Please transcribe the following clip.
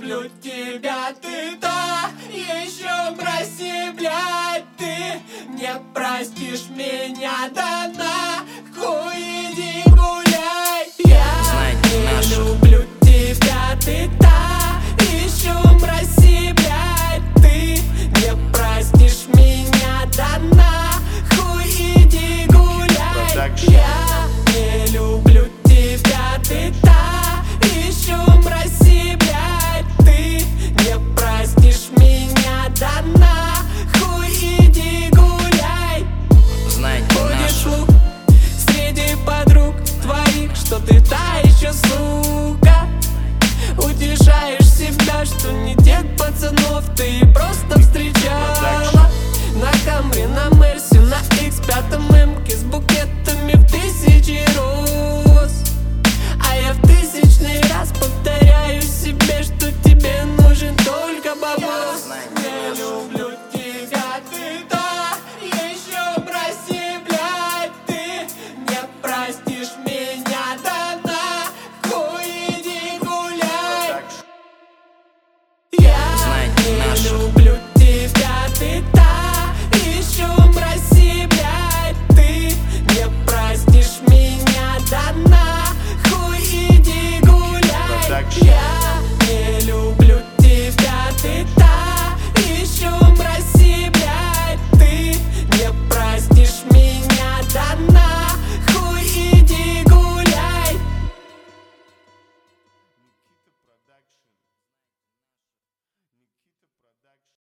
люблю тебя, ты та еще мразь, блядь. Ты не простишь меня до дна, хуй иди гуляй. Я не люблю тебя, ты та еще мразь, блядь. Ты не простишь меня до дна, хуй иди гуляй. Я не люблю тебя, ты та еще мразь, блядь. Ты не простишь меня до дна, хуй иди гуляй. Ходит слух среди подруг твоих, что ты та еще сука. Утешаешь себя, что не тех пацанов ты